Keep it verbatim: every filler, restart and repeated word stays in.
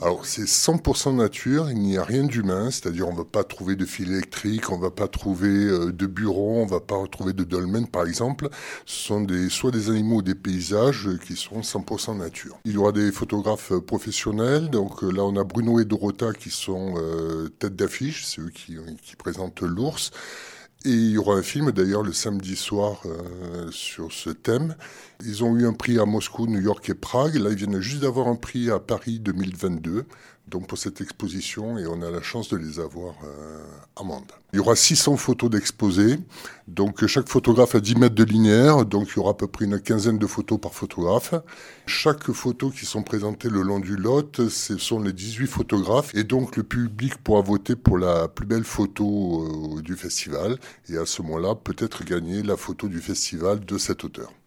Alors, c'est cent pour cent nature, il n'y a rien d'humain, c'est-à-dire on ne va pas trouver de fil électrique, on ne va pas trouver euh, de bureau, on ne va pas retrouver de dolmen par exemple. Ce sont des, soit des animaux ou des paysages euh, qui sont cent pour cent nature. Il y aura des photographes euh, professionnels, donc euh, là on a Bruno et Dorota qui sont euh, tête d'affiche, c'est eux qui, qui présentent l'ours. Et il y aura un film d'ailleurs le samedi soir euh, sur ce thème. Ils ont eu un prix à Moscou, New York et Prague. Là, ils viennent juste d'avoir un prix à Paris deux mille vingt-deux, donc pour cette exposition, et on a la chance de les avoir euh, à Mende. Il y aura six cents photos d'exposés, donc chaque photographe a dix mètres de linéaire, donc il y aura à peu près une quinzaine de photos par photographe. Chaque photo qui sont présentées le long du lot, ce sont les dix-huit photographes, et donc le public pourra voter pour la plus belle photo euh, du festival, et à ce moment-là, peut-être gagner la photo du festival de cet auteur.